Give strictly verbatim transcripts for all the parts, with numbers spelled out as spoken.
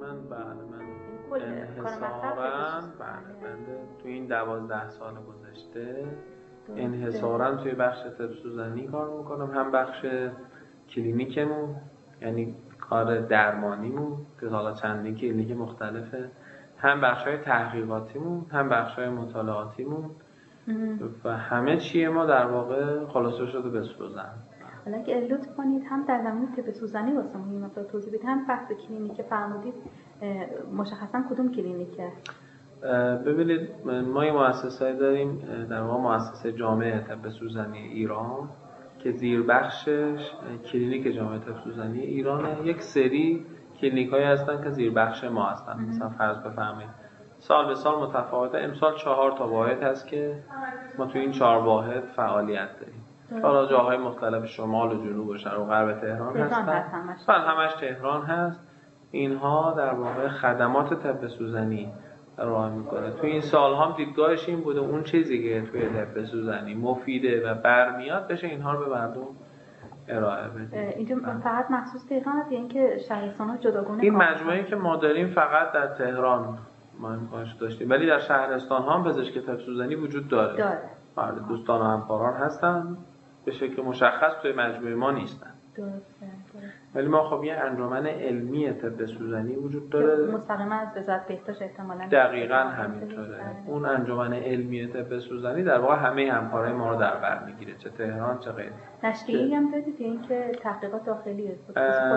من بله من انحصاراً بله بنده تو این دوازده سال گذشته انحصاراً توی بخش طب سوزنی کار میکنم، هم بخش کلینیکمون یعنی کار درمانیمون که حالا چندین کلینیک مختلفه، هم بخش‌های تحقیقاتیمون، هم بخش‌های مطالعاتیمون و همه چیه ما در واقع خلاصه شده به سوزن. حالا که لطف کنید هم در زمینه طب سوزنی واسه ما این مقدار توضیح بدید، هم بحث کلینیک فرمودید مشخصا کدوم کلینیکه؟ ببینید ما یه مؤسسه‌ای داریم در واقع مؤسسه جامعه طب سوزنی ایران که زیر بخشش کلینیک جامعه طب سوزنی ایرانه. یک سری کلینیک‌هایی هستن که زیر بخش ما هستن. مثلا فرض بفرمایید سال به سال متفاوته. امسال چهار تا واحد هست که ما تو این چهار واحد فعالیت داریم. حالا جاهای مختلف شمال و جنوب و شرق و غرب تهران هستن. بله همش تهران هست. اینها در واقع خدمات طب سوزنی ارائه میکنه. تو این سال هم دیدگاهش این بوده اون چیزی که توی طب سوزنی مفیده و برمیاد بشه اینها رو به مردم ارائه بده. اینجا فقط مخصوص تهران است یا اینکه شهرستان‌ها جداگانه؟ این مجموعه‌ای که ما داریم فقط در تهران ما امکانش داشتیم، ولی در شهرستان‌ها هم پزشک طب سوزنی وجود داره. داره. بله دوستان و همکاران هستن به شکل مشخص توی مجموعه ما نیستن. درسته. ولی ما خب یه انجمن علمی طب سوزنی وجود داره مستقیما از وزارت بهداشت احتمالاً. دقیقاً همینطوره. اون انجمن علمی طب سوزنی در واقع همه همکارای ما رو در بر میگیره، چه تهران چه غیره. نشریه‌ای هم دادید این که تحقیقات داخلیه خود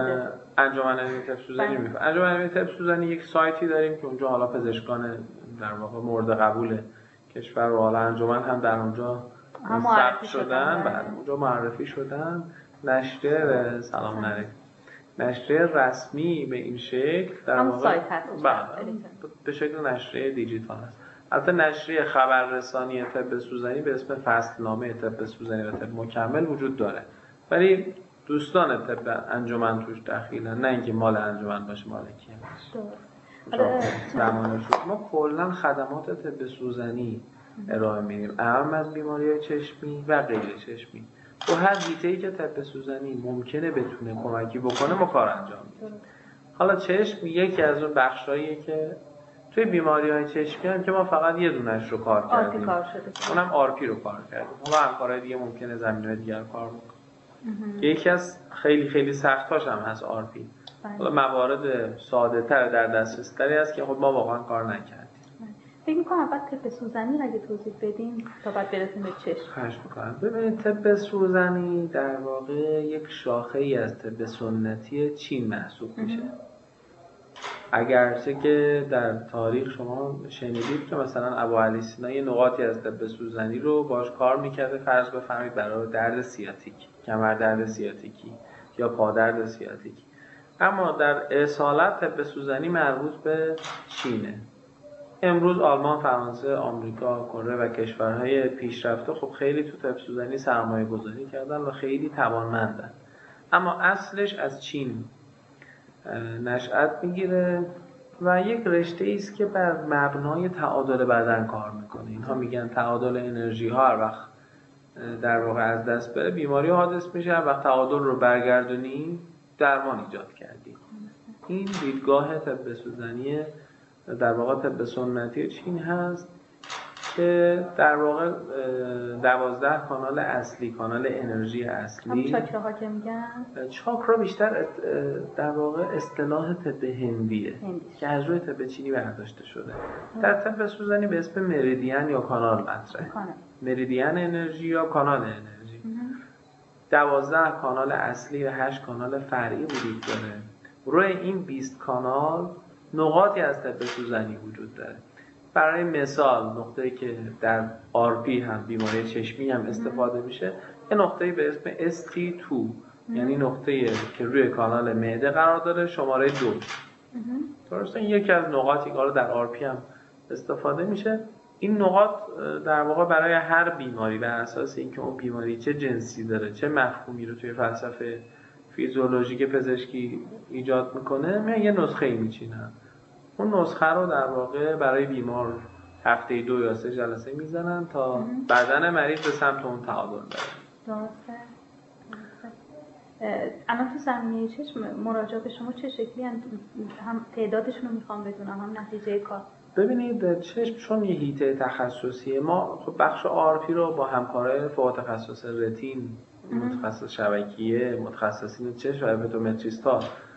انجمن علمی طب سوزنی میفهم. انجمن علمی طب سوزنی یک سایتی داریم که اونجا حالا پزشکان در واقع مورد قبول کشور و حالا انجمن هم در اونجا ثبت شدن، بعد اونجا معرفی شدن. نشریه سلام علیکم نشریه رسمی به این شکل در واقع سایت هست به شکل نشریه دیجیتال است. البته نشریه خبررسانی طب سوزنی به اسم فصلنامه طب سوزنی و طب مکمل وجود داره، ولی دوستان طب انجمن توش دخیلن، نه اینکه مال انجمن باشه مالکی باشه. ما کلا خدمات طب سوزنی ارائه میدیم، اهم از بیماری‌های چشمی و غیر چشمی. و هر حیطه‌ای که طب سوزنی ممکنه بتونه کمکی بکنه ما کار انجام میدیم. حالا چشم یکی از اون بخشاییه که توی بیماری‌های چشمی هم که ما فقط یه دونش رو کار کردیم. آرپی کار شده. اونم آرپی رو کار کردیم. حالا همکارای دیگه ممکنه زمینه‌های دیگر کار بکنن. یکی از خیلی خیلی سخت‌هاش هم هست آرپی. حالا موارد ساده‌تر در دسترس تری هست که خب ما واقعا کار نکردیم. فکر می‌کنم اول طب سوزنی رو اگه توضیح بدیم تا بعد برسیم به چشم. خواهش می‌کنم. ببینید طب سوزنی در واقع یک شاخه‌ای از طب سنتی چین محسوب میشه. اگرچه که در تاریخ شما شنیدید که مثلا ابوعلی سینا یه نقاطی از طب سوزنی رو باش کار می‌کرده، فرض بفرمایید برای درد سیاتیک، کمر درد سیاتیکی یا پا درد سیاتیکی. اما در اصالت طب سوزنی مربوط به چینه. امروز آلمان، فرانسه، آمریکا، کره و کشورهای پیشرفته خب خیلی تو طب سوزنی سرمایه گذاری کردن و خیلی توانمندن، اما اصلش از چین نشأت میگیره و یک رشته است که بر مبنای تعادل بدن کار میکنه. اینها میگن تعادل انرژی ها هر وقت در واقع از دست بره بیماری حادث میشه، هر وقت تعادل رو برگردونی درمان ایجاد کردی. این دیدگاه طب سوزنی در واقع طب سنتی چین هست که در واقع دوازده کانال اصلی، کانال انرژی اصلی، هم چاکراها که میگن چاکرا بیشتر در واقع اصطلاح طب هندیه که از روی طب چینی برداشته شده. در طب سوزنی به اسم مریدین یا کانال مطرحه. مریدین انرژی یا کانال انرژی. دوازده کانال اصلی و هشت کانال فرعی وجود داره. روی این بیست کانال نقاطی از طب سوزنی وجود داره. برای مثال نقطه‌ای که در آرپی هم بیماری چشمی هم استفاده میشه، یه نقطه‌ای به اسم اس تی دو، یعنی نقطه‌ای که روی کانال معده قرار داره، شماره دو. درسته؟ این یکی از نقاطی که در آرپی هم استفاده میشه. این نقاط در واقع برای هر بیماری بر اساس اینکه اون بیماری چه جنسی داره، چه مفهومی رو توی فلسفه فیزیولوژیک پزشکی ایجاد میکنه، میان یه نسخه میچینن. اون نسخه رو در واقع برای بیمار هفته دو یا سه جلسه میزنن تا بدن مریض به سمت اون تعادل بره. درسته. الان تو زمینه چشم مراجعات شما چه شکلی هم, هم تعدادشون رو میخوام بدونم هم نتیجه کار؟ ببینید چشم چون یه هیته تخصصیه، ما خب بخش آرپی رو با همکارای فوق تخصص رتین، متخصص شبکیه، متخصصین چشم و اپتومتریستا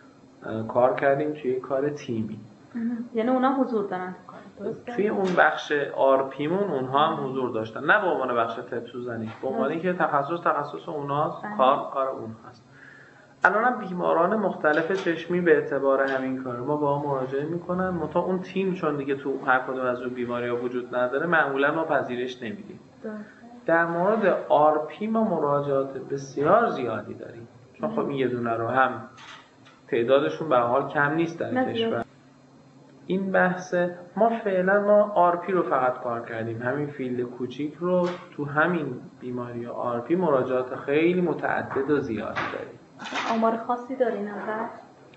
کار کردیم توی کار تیمی. یعنی اونا حضور دارن درسته؟ توی اون بخش آرپیمون اونها هم حضور داشتن، نه به عنوان بخش طب سوزنی، به عنوانی که تخصص تخصص اوناست، کار کار اونهاست. الان بیماران مختلف چشمی به اعتبار همین کار ما با ما مراجعه میکنن، منتها اون تیم چون دیگه تو هر کدوم از اون بیماری‌ها وجود نداره معمولا ما پذیرش نمیدیم. در مورد آرپی ما مراجعات بسیار زیادی داریم، چون خب این یه دونه رو هم تعدادشون به حال کم نیست در کشور. این بحث ما فعلا ما آرپی رو فقط کار کردیم، همین فیلد کوچیک رو تو همین بیماری آرپی مراجعات خیلی متعدد و زیادی داریم. آمار خاصی دارین ازش؟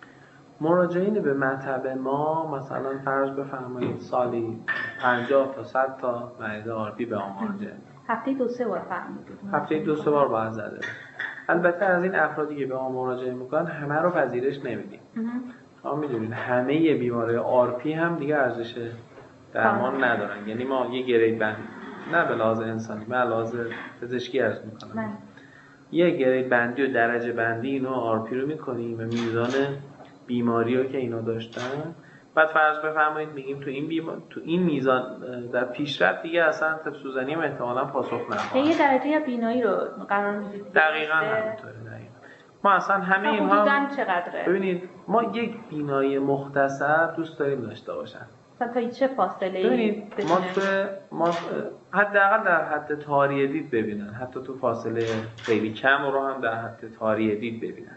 مراجعین به مطب ما مثلا فرض بفرمایید سالی پنجاه تا صد تا مریض آرپی به ما مراجعه. هفته دو سه بار فرمودید؟ هفته دو سه بار باید زده. البته از این افرادی که به ما مراجعه میکنن همه رو پذیرش نمیدیم. شما میدونید همه بیماری آرپی هم دیگه ارزش درمان ندارن، یعنی ما یه گرید بندی، نه به لحاظ انسانی، به لحاظ پزشکی عرض میکنم، یه گرید بندی و درجه بندی اینو آرپی رو میکنیم و میزان بیماری رو که اینا داشتن، بعد فرض بفرمایید میگیم تو این بیمار... تو این میزان در پیشرفت دیگه اصلا طب سوزنی هم احتمالاً پاسخ نخواهد. یه درجه یا بینایی رو قرار میدید؟ دقیقاً همینطوره. دقیقاً ما اصلا همه اینها حدوداً چقدره؟ ببینید ما یک بینایی مختصر دوست داریم داشته باشن. تا چه فاصله؟ ببینید ما تو ما حداقل در حد طاری دید ببینن، حتی تو فاصله خیلی کم رو هم در حد طاری دید ببینن.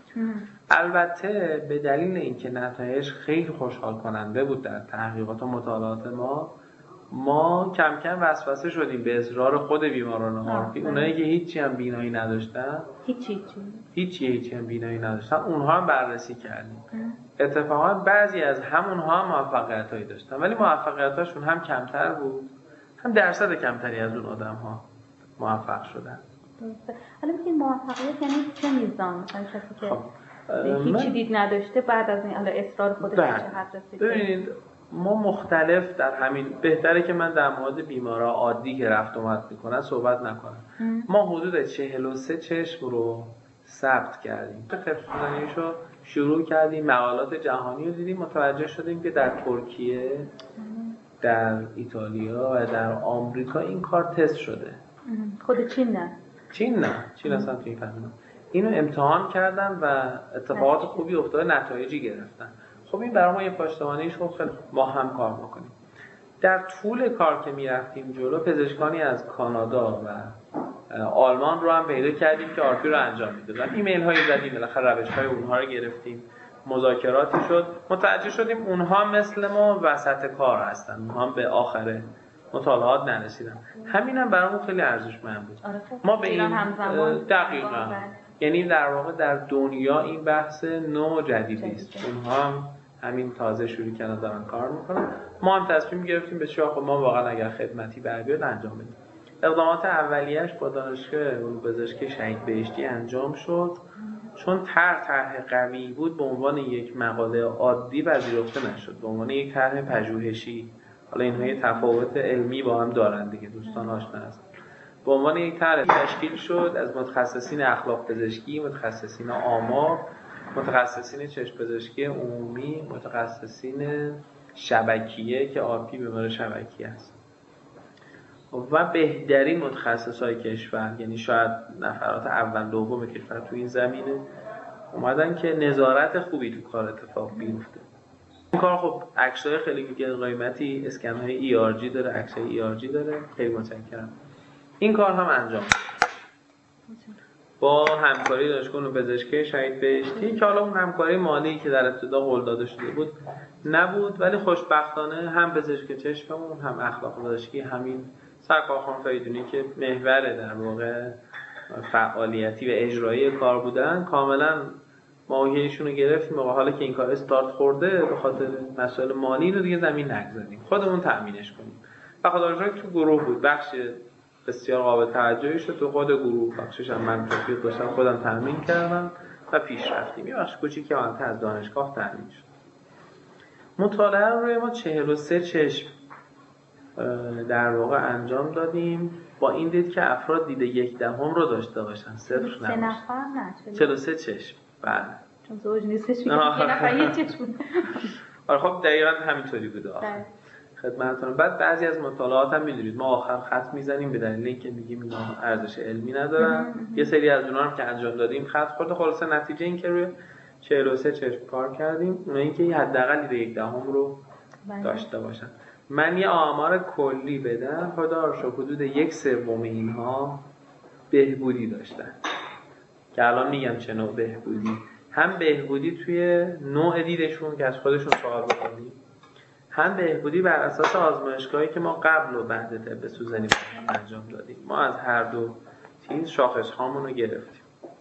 البته به دلیل اینکه نتایج خیلی خوشحال کننده بود در تحقیقات و مطالعات ما، ما کم کم وسوسه شدیم به اصرار خود بیماران آرپی. اونایی که هیچی هم بینایی نداشتن، هیچی هیچی هیچی هیچی هم بینایی نداشتن، اونها هم بررسی کردیم. اتفاقا بعضی از همونها هم موفقیتایی داشتن، ولی موفقیتاشون هم کمتر بود، هم درصد کمتری از اون آدم‌ها موفق شدن. درسته. حالا بگید موفقیت یعنی چه میزان؟ مثلا کسی که هیچی دید نداشته بعد از این حالا اصرار خودش به چه حد رسید؟ ببینید ما مختلف در همین، بهتره که من در مورد بیمارا عادی که رفت اومد میکنن صحبت نکنم. ام. ما حدود چهل و سه چشم رو ثبت کردیم. طب سوزنیشو شروع کردیم، مقالات جهانی رو دیدیم، متوجه شدیم که در ترکیه، در ایتالیا و در آمریکا این کار تست شده. خود چین نه؟ چین نه، چین اصلا تو این فهمیدن. اینو امتحان کردن و اتفاقات خوبی افتاده، نتایجی گرفتن. خب این برای ما یه پشتوانه‌ایش خب خیلی ما هم کار بکنیم. در طول کار که میرفتیم جلو، پزشکانی از کانادا و آلمان رو هم پیدا کردیم که آرپی رو انجام میدادن. ایمیل هایی زدیم، بالاخره روش های اونها رو گرفتیم، مذاکراتی شد، متوجه شدیم اونها مثل ما وسط کار هستن، اونها هم به آخر مطالعات نرسیدن. همین هم برامون خیلی ارزشمند بود. ما به این دقیقاً، یعنی در واقع در دنیا این بحث نو جدیدی است، اونها هم همین تازه شروع کردن دارن کار میکنن. ما هم تصمیم گرفتیم به چه خب ما واقعا اگر خدمتی بر بیاد انجام بدیم. اقدامات اولیه‌اش با دانشگاه علوم پزشکی شهید بهشتی انجام شد، چون طرح طرح قوی بود به عنوان یک مقاله عادی پذیرفته نشد، به عنوان یک طرح پژوهشی. حالا اینها یه تفاوت علمی با هم دارن دیگه، دوستان آشنا هستن. به عنوان یک طرح تشکیل شد از متخصصین اخلاق پزشکی، متخصصین آمار، متخصصین چشم پزشکی عمومی، متخصصین شبکیه که آرپی بیماری شبکیه است و بهترین متخصصای کشور، یعنی شاید نفرات اول دوم کشور تو این زمینه اومدن که نظارت خوبی تو کار اتفاق بیفته. این کار خب عکسای خیلی قیمتی، اسکن های ای آر جی داره، عکسای ای آر جی داره، خیلی متشکرم. این کار هم انجام شد با همکاری دانشگاه علوم پزشکی شهید بهشتی که حالا اون همکاری مالی که در ابتدا قول داده شده بود نبود، ولی خوشبختانه هم پزشک چشممون هم اخلاق پزشکی همین سرکار خانم فریدونی که محور در واقع فعالیتی و اجرایی کار بودن، کاملا ماهیشون رو گرفتیم. حالا که این کار استارت خورده به خاطر مسائل مالی رو دیگه زمین نگذاریم، خودمون تامینش کنیم. و خدا تو گروه بود، بخش بسیار قابل توجهی شد تو خود گروه، بخشش هم من توفیق داشتم خودم تامین کردم و پیش رفتیم. یه بخش کوچیکی که منطقه از دانشگاه تامین شد. مطالعه رو روی ما چهل و سه چشم در واقع انجام دادیم با این دید که افراد دید یک دهم رو داشته باشن، صفر نباشه. سه نفر نه چهل و سه چشم. بله. چون زوج نیستش یه نفر یه چشم بود. آره خب دقیقاً همینطوری بوده آخر. خدمتتون. بعد بعضی از مطالعات هم می‌دونید ما آخر خط میزنیم به دلیل اینکه میگیم اینا ارزش علمی ندارن. یه سری از اونها هم که انجام دادیم خط خورد. خلاصه نتیجه این که روی چهل و سه چشم کار دیم، اونایی که حداقل دید یک دهم رو داشته باشن. من یه آمار کلی بدم، خدا رو شکر حدود یک سوم اینها بهبودی داشتن که الان میگم چه نوع بهبودی. هم بهبودی توی نوع دیدشون که از خودشون سوال بکنیم، هم بهبودی بر اساس آزمایشگاهی که ما قبل و بعد طب سوزنی انجام دادیم. ما از هر دو چیز شاخص هامون رو گرفتیم.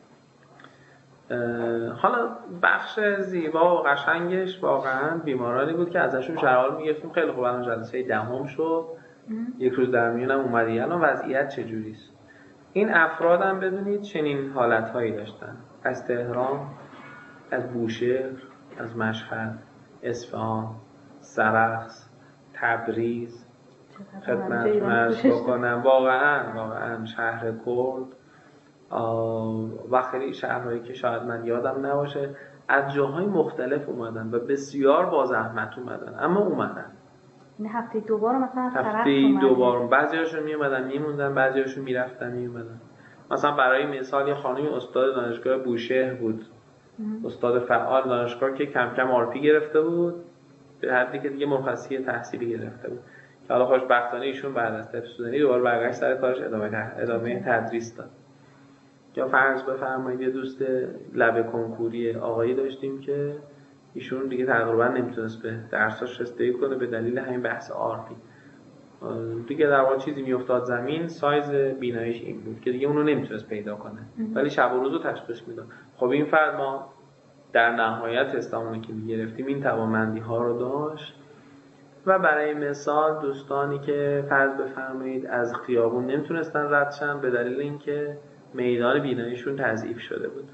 حالا بخش زیبا و قشنگش واقعا بیمارانی بود که ازشون شرح میگفتیم. خیلی خوب الان جلسه دهم شد، یک روز در میونم اومدی، الان وضعیت چجوریست؟ این افراد هم بدونید چنین حالتهایی داشتن: از تهران، از بوشهر، از مشهد، اصفهان، سرخس، تبریز، خدمتتون عرض بکنم واقعا واقعا شهر کرد و خیلی شهرهایی که شاید من یادم نباشه، از جاهای مختلف اومدن و بسیار با زحمت اومدن، اما اومدن. این هفته دوبار مثلا از سرخس هفته دوبار بعضیاشون میومدن میموندن، بعضیاشون میرفتن میومدن. مثلا برای مثال یه خانمی استاد دانشگاه بوشهر بود، استاد فعال دانشگاه که کم کم آر پی گرفته بود، به حدی که دیگه مرخصی تحصیلی گرفته بود که حالا خوشبختانه ایشون بعد از طب سوزنی دوباره برگشت سر کارش ادامه ادامه تدریس داد. یا فرض بفرمایید یه دوست لب کنکوری آقایی داشتیم که ایشون دیگه تقریبا نمیتونست به درساش رسیدگی کنه به دلیل همین بحث آر پی. دیگه در واقع چیزی میافتاد زمین، سایز بیناییش این بود که دیگه اونو نمیتونست پیدا کنه، ولی شب و روزو تشخیص میداد. خب این فرد ما در نهایت تستامونو که میگرفتیم این توانمندی ها رو داشت. و برای مثال دوستانی که فرض بفرمایید از خیابون نمیتونستن رد شن به دلیل اینکه میدان بیناییشون تضعیف شده بود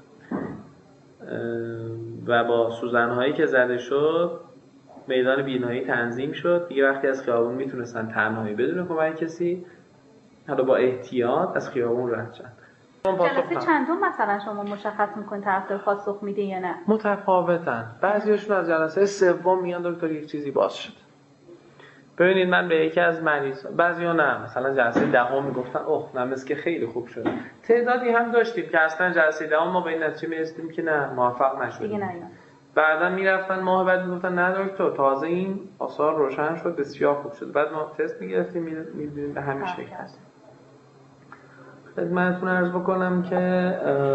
و با سوزن‌هایی که زده شد میدان بینایی تنظیم شد، دیگه وقتی از خیابون میتونستن تنهایی بدون کمک کسی حالا با احتیاط از خیابون رد شن. جلسه چندم مثلا شما مشخص میکنید طرفدار پاسخ میده یا نه؟ متفاوتن. بعضیاشون از جلسه سوم میان دکتر یک چیزی باز شد. ببینید من به یکی از مریض، بعضیا نه، مثلا جلسه دهم میگفتن اوه نمس که خیلی خوب شد. تعدادی هم داشتیم که اصلا جلسه دهم ما به این نتیجه میرسیدیم که نه موفق نشدیم. بعدا میرفتن ماه بعد میگفتن نه دکتر تازه این آثار روشن شد، بسیار خوب شد. بعد ما تست میگرفتیم میبینیم به همین شکل هست. خدمتتون عرض بکنم که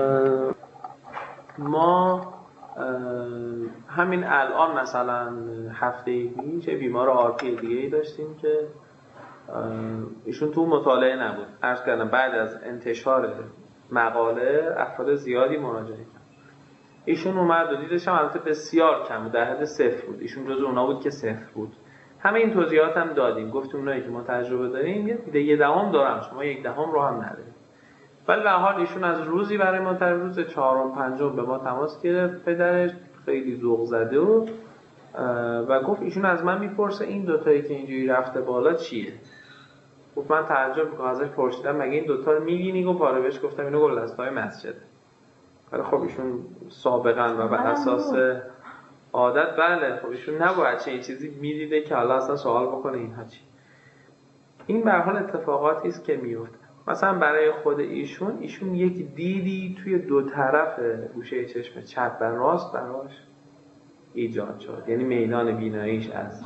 ما همین الان مثلا هفته پیش بیمار آر پی دیگه ای داشتیم که ایشون تو مطالعه نبود. عرض کردم بعد از انتشار مقاله افراد زیادی مراجعه کرد. ایشون اومد و دیدش هم البته بسیار کم بود، در حد صفر بود. ایشون جزو اونا بود که صفر بود. همه این توضیحات هم دادیم، گفتیم اونایی که ما تجربه داریم یه دیده یه دهم دارن، شما یک دهم رو هم ندارید. ولی به حال ایشون از روزی برای ما تا روز چهارم پنجم به ما تماس گرفت، پدرش خیلی ذوق زده و و گفت ایشون از من میپرسه این دوتایی که اینجوری رفته بالا چیه. گفت من تعجب میکنم ازش پرسیدم مگه این دوتا رو میبینی؟ گفت آره. بهش گفتم اینو گلدسته‌های مسجده. ولی خب ایشون سابقا و بر اساس عادت بله خب ایشون نباید چه این چیزی میدیده که حالا اصلا سوال بکنه اینها چی. این به هر حال اتفاقاتی است که میفته. مثلا برای خود ایشون ایشون یک دیدی توی دو طرف گوشه چشم چپ و راست براش ایجاد شد. یعنی میدان بیناییش از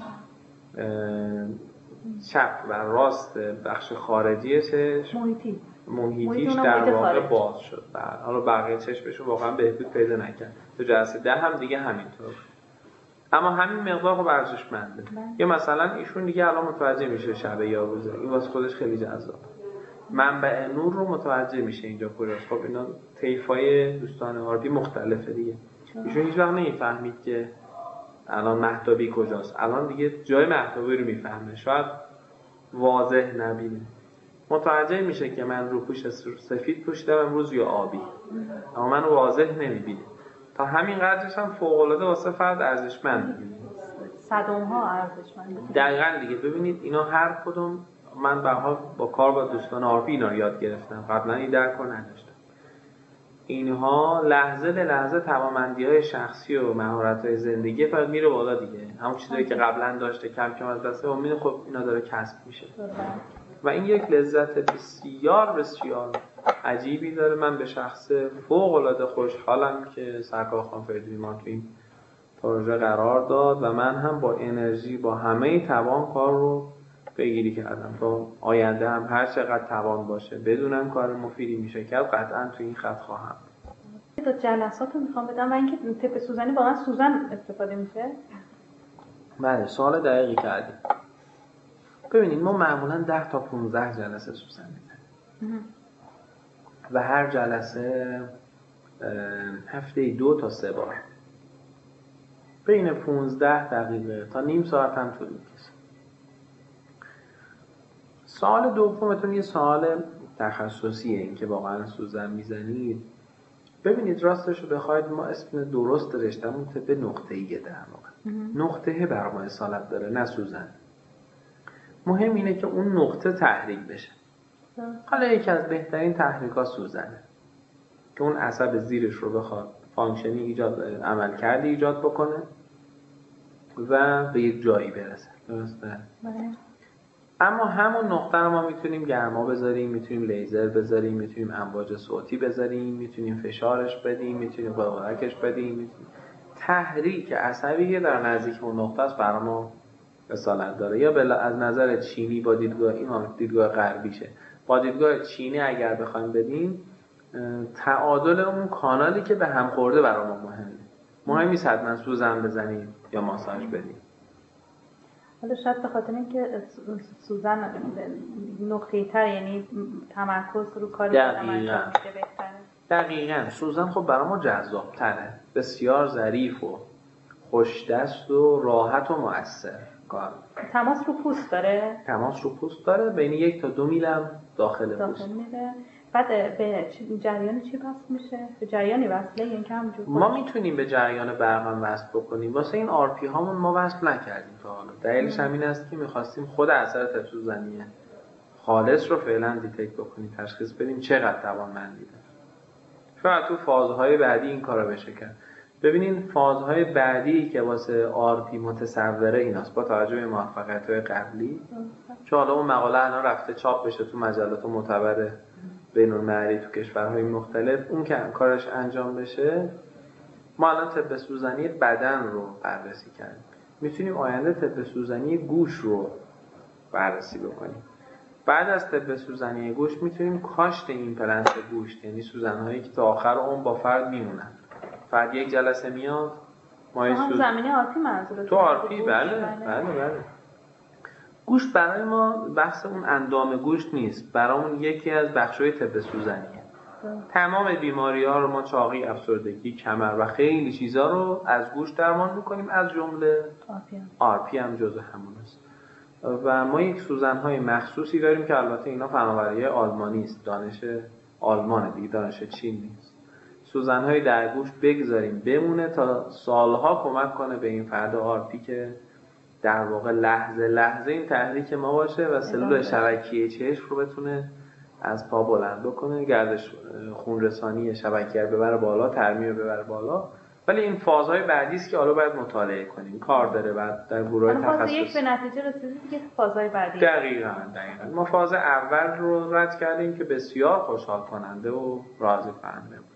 چپ و راست بخش خارجی چشم محیطی محیطیش در واقع باز شد. حالا بقیه چشمشون واقعا بهبود پیدا نکرد. تو جلسه ده هم دیگه همینطور. اما همین مقدار خب ارزشمنده. یا مثلا ایشون دیگه الان متوجه میشه شب یا روزه. این واسه خودش خیلی جذاب. منبع نور رو متوجه میشه اینجا کجاست. خب اینا طیفای دوستان آرپی مختلفه دیگه. ایشون هیچ وقت نمیفهمید که الان مهتابی کجاست. الان دیگه جای مهتابی رو میفهمه. شاید واضح نبینه. متوجه میشه که من رو پوش سفید پوشیدم امروز یا آبی. اما من واضح نمیبینه. تا همین قدرش هم فوق‌العاده واسه فرد ارزشمند. صدم ها ارزشمند. دقیقاً دیگه. ببینید اینا هر کدوم من به حال با کار با دوستان آرپی اینا رو یاد گرفتم. قبلا این درک رو نداشتم. اینها لحظه به لحظه توانمندی‌های شخصی و مهارت‌های زندگی فرد میره بالا دیگه. همون چیزایی که قبلا داشته کم کم از دست امید خب اینا داره کسب میشه. و این یک لذت بسیار بسیار عجیبی داره. من به شخص فوق‌العاده خوشحالم که سرکار خانم فریدونی ما تو این پروژه قرار داد و من هم با انرژی با همه توان کار رو پیگیری کردم تا آینده هم هر چقدر توان باشه بدونم کار مفیدی میشه کرد قطعا تو این خط خواهم. تا جلسات رو میخوام بدم و اینکه تپ سوزنی واقعا سوزن استفاده میشه؟ بله سوال دقیقی کردیم. ببینید ما معمولا ده تا پانزده جلسه سوزن میزنیم و هر جلسه هفته دو تا سه بار بین پانزده دقیقه تا نیم ساعت هم طول میکشه. سوال دومتون یه سوال تخصصیه، این که واقعا سوزن میزنید. ببینید راستش رو بخواید ما اسم درست رشته‌مون طب نقطه‌ایه در واقع. نقطه بر ما اصالت داره نه سوزن. مهم اینه که اون نقطه تحریک بشه. حالا یکی از بهترین تحریک‌ها سوزنه که اون عصب زیرش رو بخواد فانکشنی ایجاد عمل کرده ایجاد بکنه و به یک جایی برسه. درسته؟ اما همون نقطه رو ما میتونیم گرما بذاریم، میتونیم لیزر بذاریم، میتونیم امواج صوتی بذاریم، میتونیم فشارش بدیم، میتونیم قلقلکش بدیم. میتونیم. تحریک عصبی که در نزدیک اون نقطه است برای ما اصالت داره. یا بلا از نظر چینی با دیدگاه این دیدگاه غربیشه. با دیدگاه چینی اگر بخوایم بدیم تعادل اون کانالی که به هم خورده برای ما مهمه. مهم نیست حتما سوزن بزنیم یا ماساژ بدیم. حالا شاید به خاطر اینکه سوزن نقطه‌ای تر یعنی تمرکز رو کاری که انجام میشه بهتره. دقیقاً سوزن خب برای ما جذاب تره، بسیار ظریف و خوش دست و راحت و مؤثر کار. تماس رو پوست داره؟ تماس رو پوست داره، بین یک تا دو میلم داخل, داخل پوست میره. بعد به جریان چی وصل میشه؟ به جریانی وصله یعنی که همونجور ما میتونیم به جریان برق هم وصل بکنیم. واسه این آر پی هامون ما وصل نکردیم تا حالا. دلیلش همین است که میخواستیم خود اثر طب سوزنی خالص رو فعلا دیتکت بکنیم، تشخیص بدیم چقدر توانمندی داره. شاید تو فازهای بعدی این کارو بشه کرد. ببینین فازهای بعدی که واسه آر پی متصوره ایناست با توجه به موفقیت‌های قبلی. چون حالا اون مقاله الان رفته چاپ بشه تو مجلات معتبر بین‌المللی تو کشورهای مختلف، اون که کارش انجام بشه. ما الان طب سوزنی بدن رو بررسی کردیم. میتونیم آینده طب سوزنی گوش رو بررسی بکنیم. بعد از طب سوزنی گوش میتونیم کاشت ایمپلنت گوشت، یعنی سوزن‌هایی که تا آخر عمر با فرد میمونن. فرد یک جلسه میاد ما این سوزن زمینه آر پی منظورت تو آر پی بله بله بله. گوشت برای ما بحث اون اندام گوشت نیست، برامون یکی از بخش‌های طب سوزنیه. تمام بیماری‌ها رو ما چاقی، افسردگی، کمر و خیلی چیزا رو از گوشت درمان می‌کنیم، از جمله آر پی هم جزء همون است. و ما یک سوزن‌های مخصوصی داریم که البته اینا فناوری آلمانی است، دانش آلمانه دیگه، دانش چین نیست. سوزن‌های در گوشت بگذاریم بمونه تا سالها کمک کنه به این فرد آر پی که در واقع لحظه لحظه این تحریک ما باشه و سلول شبکیه چشم رو بتونه از پا بلند بکنه، گردش خون رسانی شبکیه رو ببره بالا، ترمیم رو ببره بالا. ولی این فازهای بعدی است که حالا باید مطالعه کنیم، کار داره بعد در گروه تخصصی. فاز یک به نتیجه رسیدید دیگه فازهای بعدی. دقیقاً دقیقاً. ما فاز اول رو رد کردیم که بسیار خوشحال کننده و راضی کننده بود.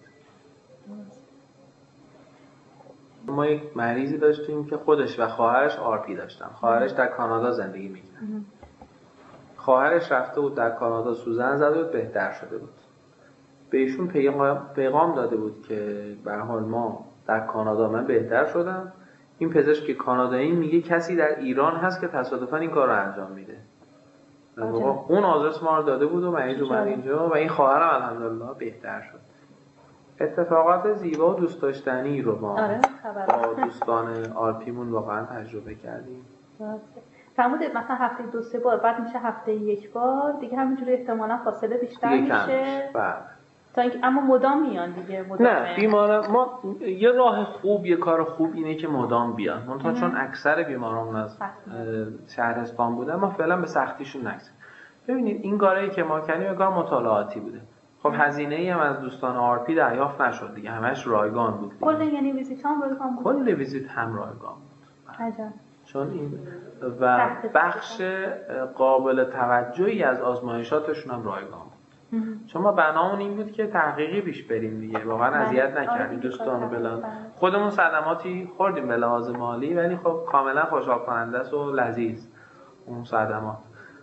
ما یک مریضی داشتیم که خودش و خواهرش آر پی داشتن. خواهرش در کانادا زندگی می‌کرد. خواهرش رفته بود در کانادا سوزن زده بود، بهتر شده بود. به ایشون پیغام پیغام داده بود که به هر حال ما در کانادا من بهتر شدم. این پزشک کانادایی میگه کسی در ایران هست که تصادفاً این کار رو انجام میده. اون آدرس ما رو داده بود و مریض اومد اینجا و این خواهرم الحمدلله بهتر شد. اتفاقات زیبا و دوست داشتنی رو ما آره، با دوستان آر پیمون واقعا تجربه کردیم. فرمودید مثلا هفته دو سه بار، بعد میشه هفته یک بار دیگه، همینجوری احتمالاً فاصله بیشتر میشه. بله. تا اینکه اما مدام میان دیگه مدام نه بیماران ما یه راه خوب یه کار خوب اینه که مدام بیان. منتها چون اکثر بیماران از شهرستان بودن ما فعلا به سختیشون نگذاریم. ببینید این کاری که ما کردیم یه کار مطالعاتی بوده. خب هزینه‌ای هم از دوستان آر پی دریافت نشد دیگه، همش رایگان بود. کل یعنی ویزیت هم رایگان بود. کل ویزیت هم رایگان بود. عجب. چون این و بخش قابل توجهی از آزمایشاتشون هم رایگان بود. چون ما بنامون این بود که تحقیقی پیش بریم دیگه، واقعا اذیت نکردیم دوستانو. بلان خودمون صدماتی خوردیم به لحاظ مالی، ولی خب کاملا خوشحال کننده است و لذیذ. اون صدمات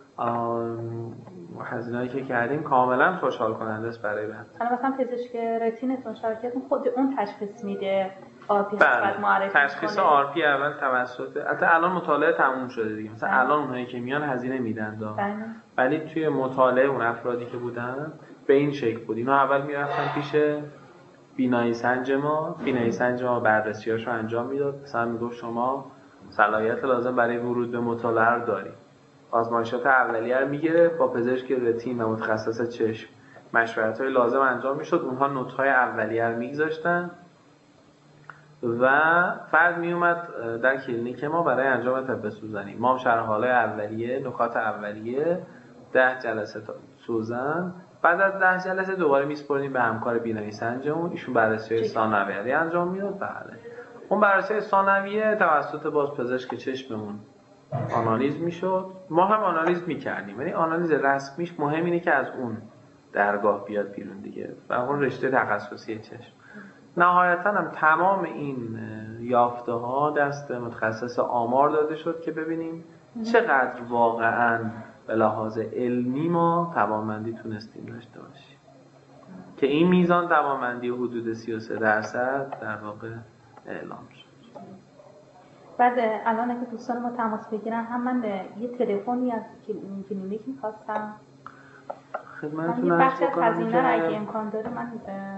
هزینه‌ای که کردیم کاملا خوشحال کننده است برای بنده. حالا مثلا پزشک رتینتون شرکتتون خود اون تشخیص میده آر پی بعد معرفی تشخیص آر پی اول توسط البته الان مطالعه تموم شده دیگه، مثلا الان اونایی که میان هزینه میدن دا. ولی توی مطالعه اون افرادی که بودن به این شکل بود. اینا اول میرفتن پیش بینایی سنج ما، بینایی سنج ما بررسیاشو انجام میداد، مثلا میگفت شما صلاحیت لازم برای ورود به مطالعه رو دارید. آزمایشات اولیه رو میگیره با پزشک رتین و متخصص چشم مشورت‌های لازم انجام میشد. اونها نوت‌های اولیه رو میگذاشتن و فرد میومد در کلینیک ما برای انجام طب سوزنی. ما هم شرح‌های اولیه، نکات اولیه، ده جلسه سوزن. بعد از ده جلسه دوباره میسپردیم به همکار بینایی سنجمون، ایشون بررسی ثانویه انجام میداد. بله اون بررسی ثانویه توسط باز پزشک چشممون آنالیز میشد. ما هم آنالیز میکردیم، یعنی آنالیز رسمیش مهم اینه که از اون درگاه بیاد بیرون دیگه و اون رشته تخصصی چشم. نهایتا هم تمام این یافته ها دست متخصص آمار داده شد که ببینیم چقدر واقعا به لحاظ علمی ما توانمندی تونستیم داشته باشیم که این میزان توانمندی حدود سی و سه درصد در واقع اعلام شد. بعد الان اگه دوستان ما تماس بگیرن هم من یه تلفنی از کلینیک می‌خواستم خدمتتون عرض کنم هزینه را اگه امکان داره من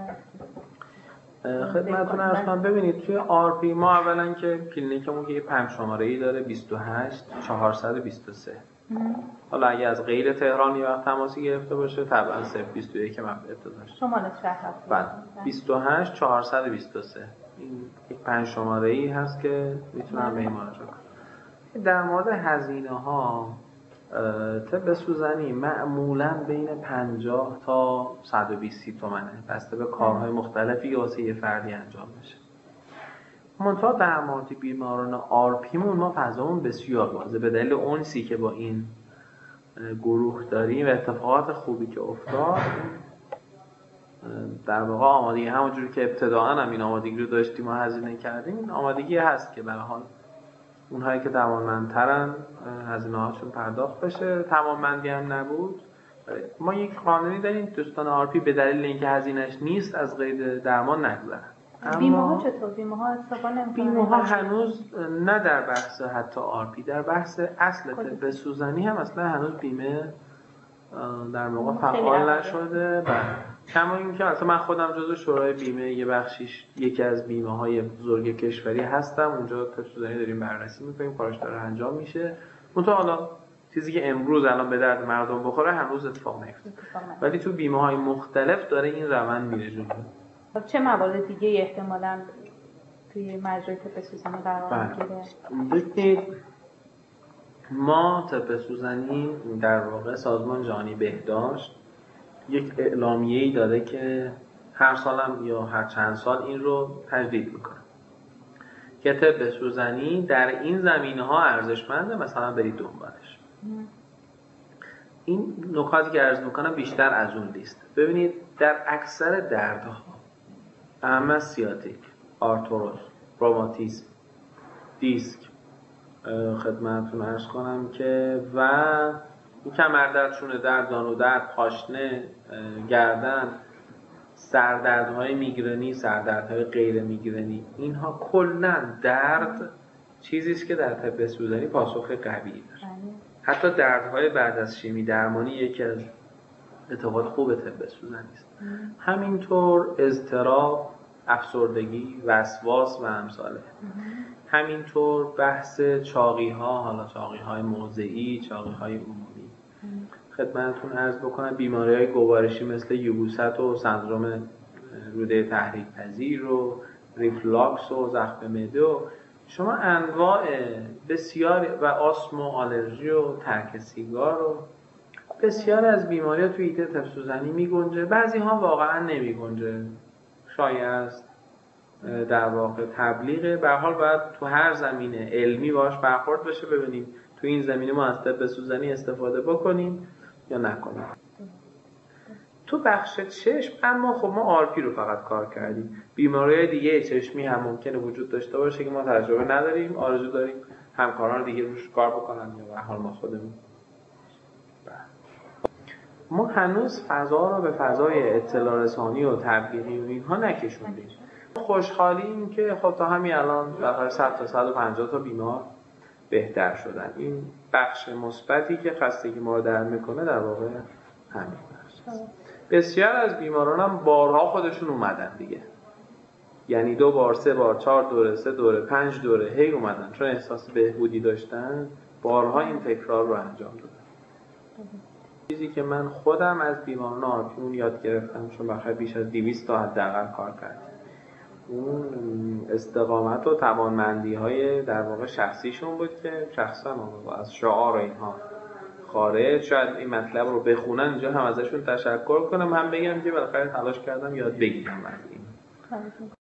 خدمتتون عرض کنم. ببینید توی آر پی ما اولا که کلینیکمون که یه پنج شماره‌ای داره بیست و هشت چهارصد و بیست و سه. حالا اگه از غیر تهران یه وقت تماسی گرفته باشه طبعا صفر بیست و یک من ابتداش شمال شهر هست. بعد بیست و هشت چهارصد و بیست و سه این یک پنج شماره‌ای هست که میتونم به این مراجعه کنم. در مورد هزینه‌ها طب سوزنی معمولاً بین پنجاه تا صد و بیست تومنه، بسته به کارهای مختلفی که واسه یه فردی انجام بشه. منتها در مورد بیماران آر پیمون ما فضامون بسیار بازه به دلیل اونسی که با این گروه داریم و اتفاقات خوبی که افتاد. در واقع آمادگی همونجوری که ابتداعاً هم این آمادگی رو داشتیم و هزینه کردیم، این آمادگی هست که به هر حال اونهایی که توانمندترن هزینه هاشون پرداخت بشه. توانمندی هم نبود ما یک قانونی داریم دوستان آر پی به دلیل اینکه هزینهش نیست از قید درمان نگذرن. بیمه ها چطور؟ بیمه ها استفاده نمی‌کنن؟ بیمه ها هنوز نه در بحث حتی آر پی، در بحث اصل طب سوزنی هم اصلا هنوز بیمه در واقع فعال نشده. و کما اینکه اصلا من خودم جزو شورای بیمه یه بخشیش یکی از بیمه های بزرگ کشوری هستم، اونجا طب سوزنی داریم بررسی می‌کنیم، کارش داره انجام میشه. منتها حالا چیزی که امروز الان به درد مردم بخوره هنوز اتفاق نیفتاده، ولی تو بیمه های مختلف داره این روند میره جلو. چه موارد دیگه احتمالاً توی مجرای طب سوزنی قرار میگیره؟ ببینید ما طب سوزنی در واقع سازمان جهانی بهداشت یک اعلامیه‌ای داده که هر سالم یا هر چند سال این رو تجدید میکنه که طب سوزنی در این زمینه‌ها ارزشمنده، مثلا برید دنبالش. این نکاتی که عرض میکنم بیشتر از اون لیست. ببینید در اکثر دردها اهم سیاتیک، آرتروز، روماتیسم، دیسک، خدمتتون عرض کنم که و کمردرد، شونه درد، زانو درد، پاشنه، گردن، سردردهای میگرنی، سردردهای غیر میگرنی، اینها کلاً درد چیزی است که در طب سوزنی پاسخ قوی داره. حتی دردهای بعد از شیمی درمانی یکی از اتفاقات خوب طب سوزنی است. همینطور اضطراب، افسردگی، وسواس و امثاله. همینطور بحث چاقی ها، حالا چاقی های موضعی، چاقی های عمومی. خدمتتون عرض بکنم بیماری‌های گوارشی مثل یبوست و سندرم روده تحریک پذیر و ریفلاکس و زخم معده و شما انواع بسیار و آسم و آلرژی و ترک سیگار و بسیار از بیماری‌ها توی ایده طب سوزنی می‌گنجه. بعضی ها واقعا نمی‌گنجه، شایع است در واقع تبلیغه. به هر حال باید تو هر زمینه علمی باش برخورد بشه، ببینیم تو این زمینه ما از طب سوزنی استفاده بکنیم یا نکنیم. تو بخش چشم اما خب ما آرپی رو فقط کار کردیم. بیماری‌های دیگه چشمی هم ممکنه وجود داشته باشه که ما تجربه نداریم، آرزو داریم همکاران دیگه روش کار بکنن یا به هر حال ما خودمون. ما هنوز فضا رو به فضای اطلاع رسانی و تبلیغی و اینها نکشوندیم. خوشحالیم که خب تا همین الان در صد تا صد و پنجاه تا بیمار بهتر شدن. این بخش مثبتی که خستگی ما رو در میکنه در واقع همین بخش. بسیار از بیماران هم بارها خودشون اومدن دیگه، یعنی دو بار، سه بار، چهار دوره، سه دوره، پنج دوره هی اومدن چون احساس بهبودی داشتن، بارها این تکرار رو انجام دادن. چیزی که من خودم از بیماران آرپیون یاد گرفتم، چون بخیر بیش از دویست تا حداقل کار کردم، اون استقامت و توانمندی های در واقع شخصیشون بود که شخصا از شعار اینها خارج. شاید این مطلب رو بخونن اینجا هم ازشون تشکر کنم، هم بگم که بالاخره تلاش کردم یاد بگیرم از این.